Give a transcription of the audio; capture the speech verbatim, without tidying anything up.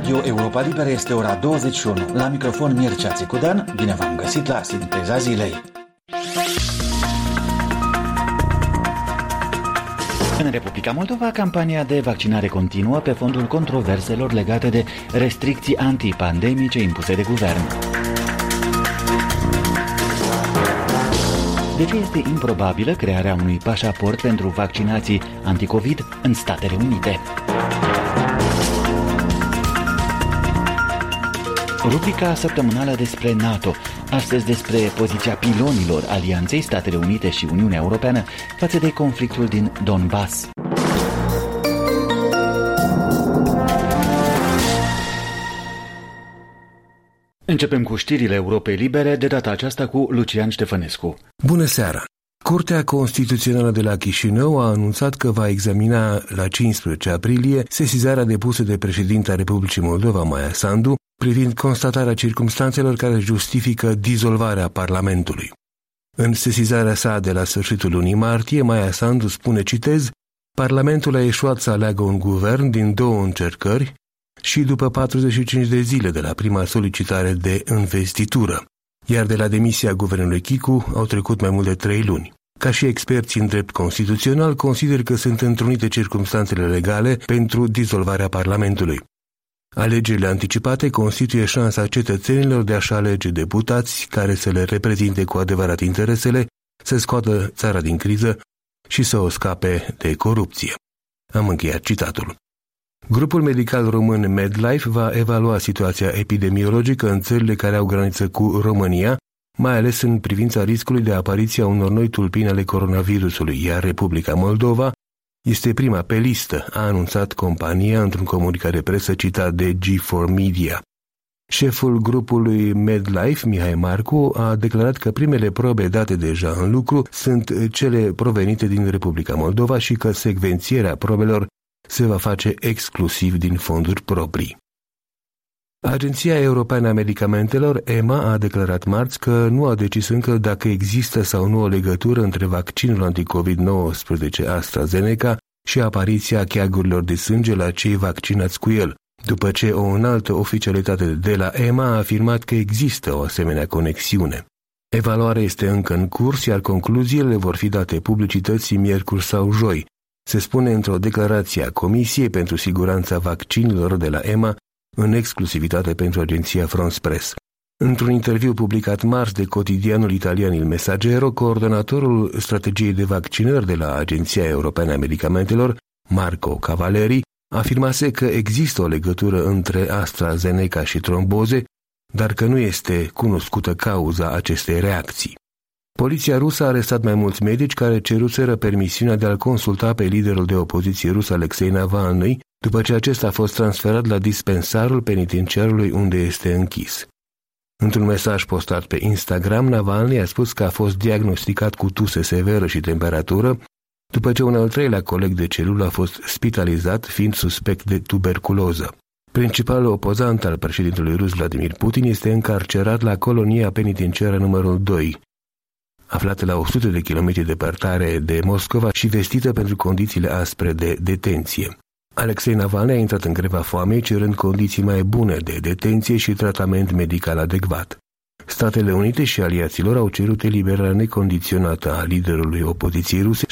Radio Europa Liberă este ora douăzeci și unu. La microfon Mircea Țicudan, bine v-am găsit la Sinteza Zilei. În Republica Moldova, campania de vaccinare continuă pe fondul controverselor legate de restricții antipandemice impuse de guvern. De ce este improbabilă crearea unui pașaport pentru vaccinații anticovid în Statele Unite? Rubrica săptămânală despre NATO, astăzi despre poziția pilonilor Alianței Statele Unite și Uniunea Europeană față de conflictul din Donbass. Începem cu știrile Europei Libere, de data aceasta cu Lucian Ștefănescu. Bună seara! Curtea Constituțională de la Chișinău a anunțat că va examina la cincisprezece aprilie sesizarea depusă de președinta Republicii Moldova, Maia Sandu, privind constatarea circumstanțelor care justifică dizolvarea Parlamentului. În sesizarea sa de la sfârșitul lunii martie, Maia Sandu spune, citez, Parlamentul a eșuat să aleagă un guvern din două încercări și după patruzeci și cinci de zile de la prima solicitare de investitură, iar de la demisia guvernului Chicu au trecut mai mult de trei luni. Ca și experți în drept constituțional, consider că sunt întrunite circumstanțele legale pentru dizolvarea Parlamentului. Alegerile anticipate constituie șansa cetățenilor de a-și alege deputați care să le reprezinte cu adevărat interesele, să scoată țara din criză și să o scape de corupție. Am încheiat citatul. Grupul medical român MedLife va evalua situația epidemiologică în țările care au graniță cu România, mai ales în privința riscului de apariție a unor noi tulpini ale coronavirusului, iar Republica Moldova este prima pe listă, a anunțat compania într-un comunicat de presă citat de G patru Media. Șeful grupului MedLife, Mihai Marcu, a declarat că primele probe date deja în lucru sunt cele provenite din Republica Moldova și că secvențierea probelor se va face exclusiv din fonduri proprii. Agenția Europeană a Medicamentelor, E M A, a declarat marți că nu a decis încă dacă există sau nu o legătură între vaccinul anticovid nouăsprezece AstraZeneca și apariția cheagurilor de sânge la cei vaccinați cu el, după ce o înaltă oficialitate de la E M A a afirmat că există o asemenea conexiune. Evaluarea este încă în curs, iar concluziile vor fi date publicității miercuri sau joi, se spune într-o declarație a Comisiei pentru Siguranța Vaccinilor de la E M A, în exclusivitate pentru agenția France Press. Într-un interviu publicat marți de cotidianul italian Il Messaggero, coordonatorul strategiei de vaccinări de la Agenția Europeană a Medicamentelor, Marco Cavaleri, afirmase că există o legătură între AstraZeneca și tromboze, dar că nu este cunoscută cauza acestei reacții. Poliția rusă a arestat mai mulți medici care ceruseră permisiunea de a-l consulta pe liderul de opoziție rus Alexei Navalny, după ce acesta a fost transferat la dispensarul penitenciarului unde este închis. Într-un mesaj postat pe Instagram, Navalny a spus că a fost diagnosticat cu tuse severă și temperatură, după ce un al treilea coleg de celulă a fost spitalizat, fiind suspect de tuberculoză. Principalul opozant al președintelui rus Vladimir Putin este încarcerat la colonia penitenciară numărul doi, aflată la o sută de kilometri departare de Moscova și vestită pentru condițiile aspre de detenție. Alexei Navalny a intrat în greva foamei, cerând condiții mai bune de detenție și tratament medical adecvat. Statele Unite și aliaților au cerut eliberarea necondiționată a liderului opoziției ruse